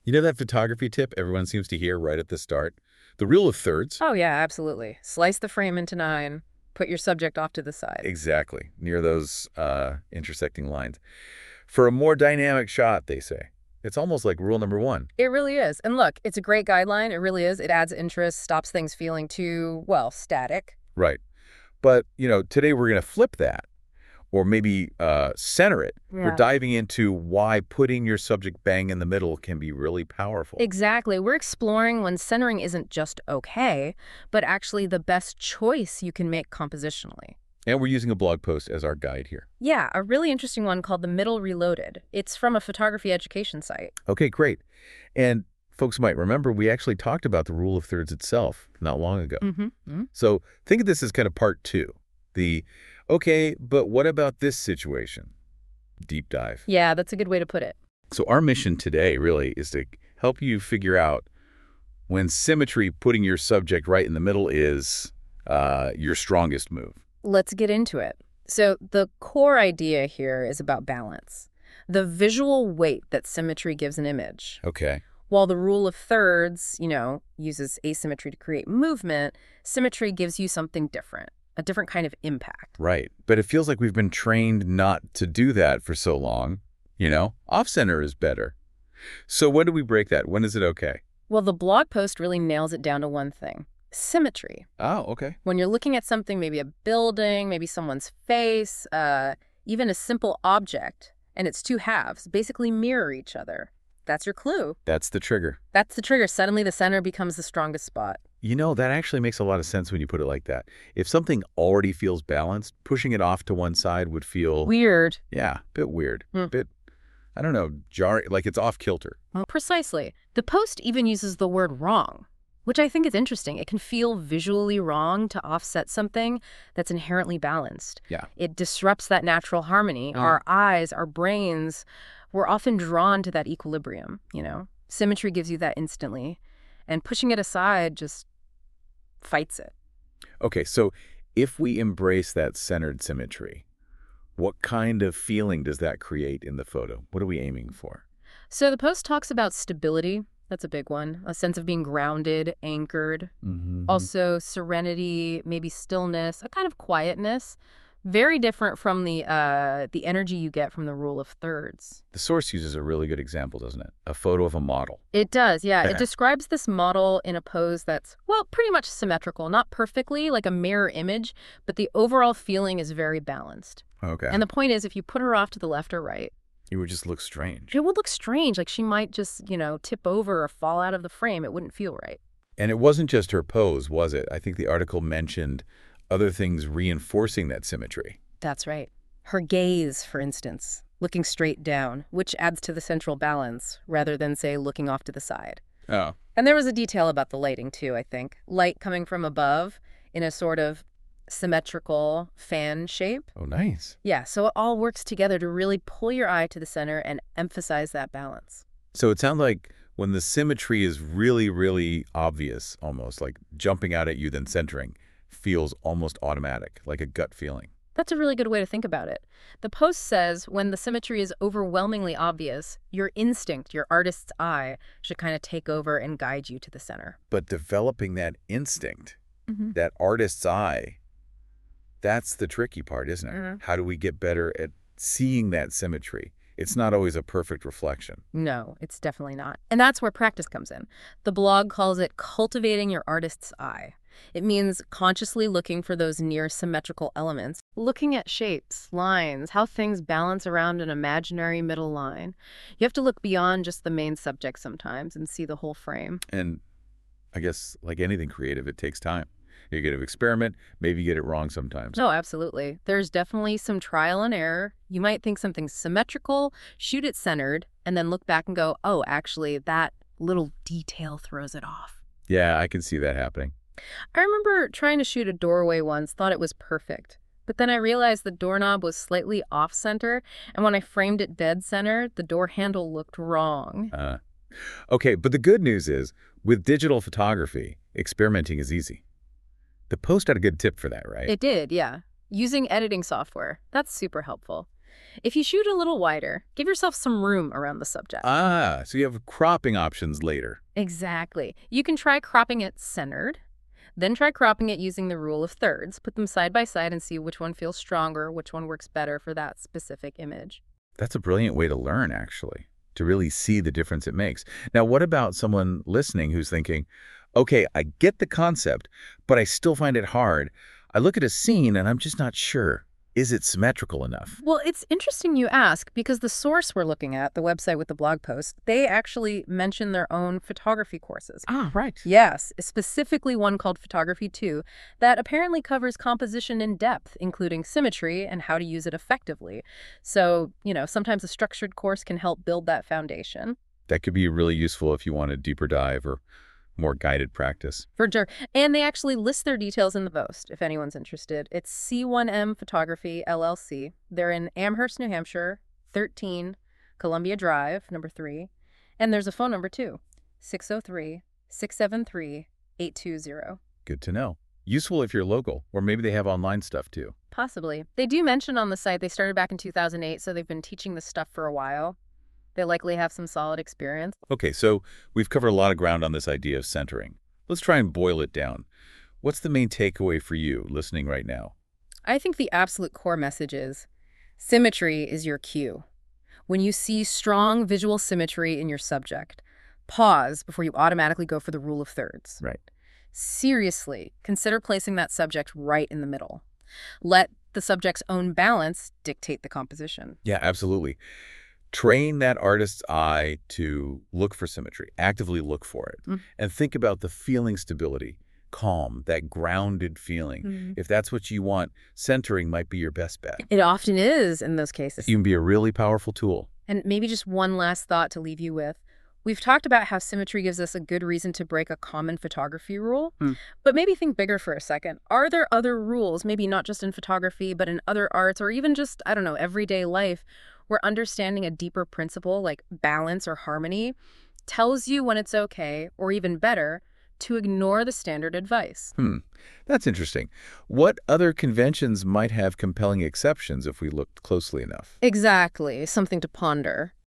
You know that photography tip everyone seems to hear right at the start? The rule of thirds? Oh, yeah, absolutely. Slice the frame into nine, put your subject off to the side. Exactly, near those intersecting lines. For a more dynamic shot, they say. It's almost like rule number one. It really is. And look, it's a great guideline. It really is. It adds interest, stops things feeling too, well, static. Right. But, today we're going to flip that, or maybe center it. We're Yeah. diving into why putting your subject bang in the middle can be really powerful. Exactly. We're exploring when centering isn't just okay, but actually the best choice you can make compositionally. And we're using a blog post as our guide here. Yeah, a really interesting one called The Middle Reloaded. It's from a photography education site. Okay, great. And folks might remember we actually talked about the rule of thirds itself not long ago. Mm-hmm. So think of this as kind of part two. Okay, but what about this situation? Deep dive. Yeah, that's a good way to put it. So our mission today really is to help you figure out when symmetry, putting your subject right in the middle, is your strongest move. Let's get into it. So the core idea here is about balance, the visual weight that symmetry gives an image. Okay. While the rule of thirds, uses asymmetry to create movement, symmetry gives you something different, a different kind of impact. Right. But it feels like we've been trained not to do that for so long. Off-center is better. So when do we break that? When is it okay? Well, the blog post really nails it down to one thing: symmetry. Oh, okay. When you're looking at something, maybe a building, maybe someone's face, even a simple object, and its two halves basically mirror each other. That's your clue. That's the trigger. That's the trigger. Suddenly the center becomes the strongest spot. That actually makes a lot of sense when you put it like that. If something already feels balanced, pushing it off to one side would feel, Weird. yeah, a bit weird. Hmm. Bit, I don't know, jarring, like it's off kilter. Well, precisely. The post even uses the word wrong, which I think is interesting. It can feel visually wrong to offset something that's inherently balanced. Yeah. It disrupts that natural harmony. Our eyes, our brains, we're often drawn to that equilibrium. Symmetry gives you that instantly, and pushing it aside just fights it. Okay, so if we embrace that centered symmetry, what kind of feeling does that create in the photo? What are we aiming for? So the post talks about stability. That's a big one. A sense of being grounded, anchored. Mm-hmm. Also serenity, maybe stillness, a kind of quietness. Very different from the energy you get from the rule of thirds. The source uses a really good example, doesn't it? A photo of a model. It does, yeah. It describes this model in a pose that's, well, pretty much symmetrical. Not perfectly, like a mirror image, but the overall feeling is very balanced. Okay. And the point is, if you put her off to the left or right, It would just look strange. it would look strange. Like she might just, tip over or fall out of the frame. It wouldn't feel right. And it wasn't just her pose, was it? I think the article mentioned other things reinforcing that symmetry. That's right. Her gaze, for instance, looking straight down, which adds to the central balance, rather than, say, looking off to the side. Oh. And there was a detail about the lighting, too, I think. Light coming from above in a sort of symmetrical fan shape. Oh, nice. Yeah, so it all works together to really pull your eye to the center and emphasize that balance. So it sounds like when the symmetry is really, really obvious, almost like jumping out at you, then centering, feels almost automatic, like a gut feeling. That's a really good way to think about it. The post says when the symmetry is overwhelmingly obvious, your instinct, your artist's eye, should kind of take over and guide you to the center. But developing that instinct, Mm-hmm. that artist's eye, that's the tricky part, isn't it? Mhm. How do we get better at seeing that symmetry? It's not always a perfect reflection. No, it's definitely not. And that's where practice comes in. The blog calls it cultivating your artist's eye. It means consciously looking for those near symmetrical elements, looking at shapes, lines, how things balance around an imaginary middle line. You have to look beyond just the main subject sometimes and see the whole frame. And I guess, like anything creative, it takes time. You get to experiment, maybe get it wrong sometimes. No, absolutely. There's definitely some trial and error. You might think something's symmetrical, shoot it centered, and then look back and go, oh, actually, that little detail throws it off. Yeah, I can see that happening. I remember trying to shoot a doorway once, thought it was perfect. But then I realized the doorknob was slightly off-center, and when I framed it dead center, the door handle looked wrong. Okay, but the good news is, with digital photography, experimenting is easy. The post had a good tip for that, right? It did, yeah. Using editing software. That's super helpful. If you shoot a little wider, give yourself some room around the subject. Ah, so you have cropping options later. Exactly. You can try cropping it centered, then try cropping it using the rule of thirds. Put them side by side and see which one feels stronger, which one works better for that specific image. That's a brilliant way to learn, actually, to really see the difference it makes. Now, what about someone listening who's thinking, okay, I get the concept, but I still find it hard. I look at a scene and I'm just not sure. Is it symmetrical enough? Well, it's interesting you ask because the source we're looking at, the website with the blog post, they actually mention their own photography courses. Ah, right. Yes, specifically one called Photography 2 that apparently covers composition in depth, including symmetry and how to use it effectively. So, sometimes a structured course can help build that foundation. That could be really useful if you want a deeper dive or more guided practice. For sure. And they actually list their details in the post, if anyone's interested. It's C1M Photography, LLC. They're in Amherst, New Hampshire, 13 Columbia Drive, number 3. And there's a phone number, too, 603-673-820. Good to know. Useful if you're local, or maybe they have online stuff, too. Possibly. They do mention on the site they started back in 2008, so they've been teaching this stuff for a while. They likely have some solid experience. Okay, so we've covered a lot of ground on this idea of centering. Let's try and boil it down. What's the main takeaway for you listening right now? I think the absolute core message is symmetry is your cue. When you see strong visual symmetry in your subject, pause before you automatically go for the rule of thirds. Right. Seriously, consider placing that subject right in the middle. Let the subject's own balance dictate the composition. Yeah, absolutely. Train that artist's eye to look for symmetry, actively look for it, and think about the feeling stability, calm, that grounded feeling. If that's what you want, centering might be your best bet. It often is in those cases. It can be a really powerful tool. And maybe just one last thought to leave you with. We've talked about how symmetry gives us a good reason to break a common photography rule, but maybe think bigger for a second. Are there other rules, maybe not just in photography, but in other arts, or even just, everyday life, where understanding a deeper principle like balance or harmony tells you when it's okay, or even better, to ignore the standard advice? That's interesting. What other conventions might have compelling exceptions if we looked closely enough? Exactly. Something to ponder.